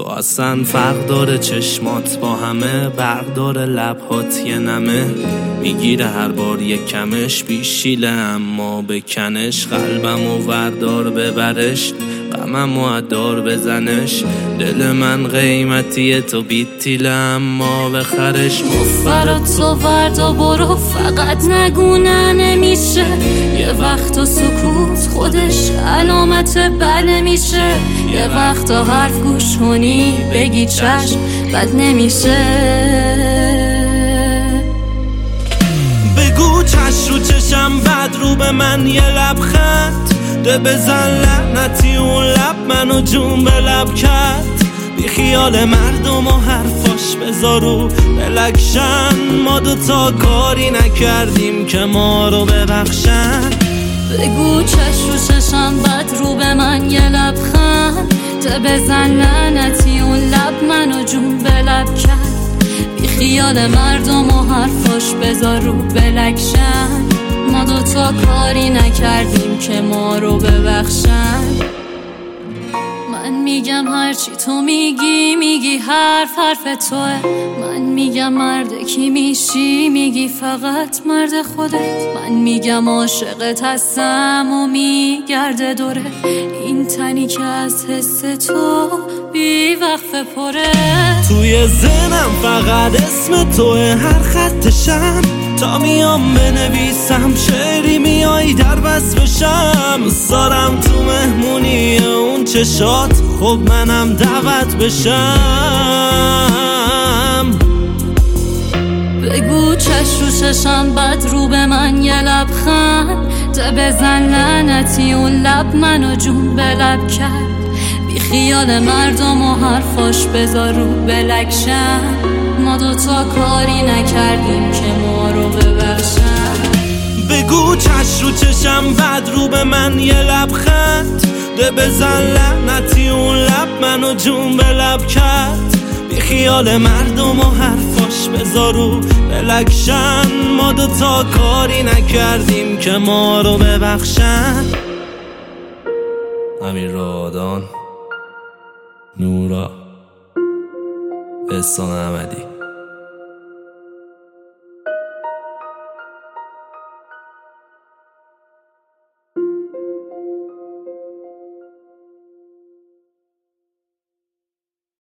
تو اصلا فرق داره چشمات با همه، برق داره لبهات یه نمه، میگیره هر بار یک کمش، بیشیله اما بکنش، قلبمو وردار ببرش، غممو ادار بزنش، دل من قیمتیه تو بیتیله اما بخرش. مفرات تو وردا برو، فقط نگونه نمیشه، یه وقتا سکوت خودش علامت بله میشه، یه وقتا حرف گوش کنی بگی چشم بد نمیشه. بگو چش رو چشم بد رو به من یه لبخند ده، بزن لعنتی اون لب منو جون به لب کرد، بی خیال مردم و حرفاش بذارو بلکشن، ما دوتا کاری نکردیم که ما رو ببخشن. بگو چش رو چشم بد رو به من یه لبخند ده، بزن لعنتی اون لب منو جون به لب کرد، بی خیال مردم و حرفاش بذارو بلکشن، ما دوتا کاری نکردیم که ما رو ببخشن. من میگم هرچی تو میگی حرف توه، من میگم مرد کی میشی میگی فقط مرد خودت، من میگم عاشقت هستم و میگرده دوره، این تنی که از حس تو بی وقفه پره. توی ذهنم فقط اسم توه هر خطشم، تا میام بنویسم شعری میای در بس بشم، دوست دارم تو مهمونی اون چشات خب منم دعوت بشم. بگو چش رو چشم بد رو به من یه لبخند ده، بزن لعنتی اون لب منو جون به لب کرد، بی خیال مردم و حرفاش بذارو بلکشن، ما دوتا کاری نکردیم که ما رو ببخشن. بگو چش رو چشم بد رو به من یه لبخند ده، بزن لعنتی اون لب منو جون به لب کرد، بی خیال مردم و حرفاش بذارو بلکشن، ما دوتا کاری نکردیم که ما رو ببخشن. امیر رادان، نورا، احسان احمدی.